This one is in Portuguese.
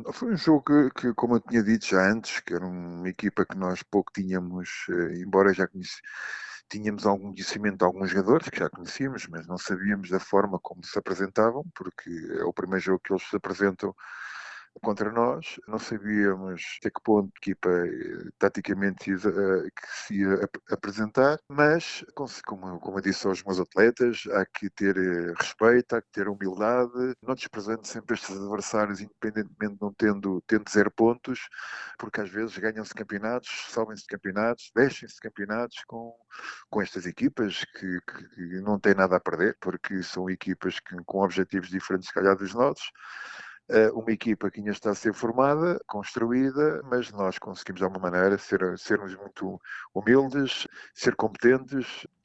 Foi um jogo como eu tinha dito já antes, que era uma equipa que nós pouco tínhamos, embora já tínhamos algum conhecimento de alguns jogadores que já conhecíamos, mas não sabíamos da forma como se apresentavam, porque é o primeiro jogo que eles se apresentam contra nós. Não sabíamos até que ponto a equipa taticamente que se ia apresentar, mas, como eu disse aos meus atletas, há que ter respeito, há que ter humildade, não desprezando sempre estes adversários, independentemente de não tendo 0 pontos, porque às vezes ganham-se campeonatos, sobem-se campeonatos, descem-se campeonatos com estas equipas que não têm nada a perder, porque são equipas com objetivos diferentes, se calhar, dos nossos. Uma equipa que ainda está a ser formada, construída, mas nós conseguimos de alguma maneira sermos muito humildes, ser competentes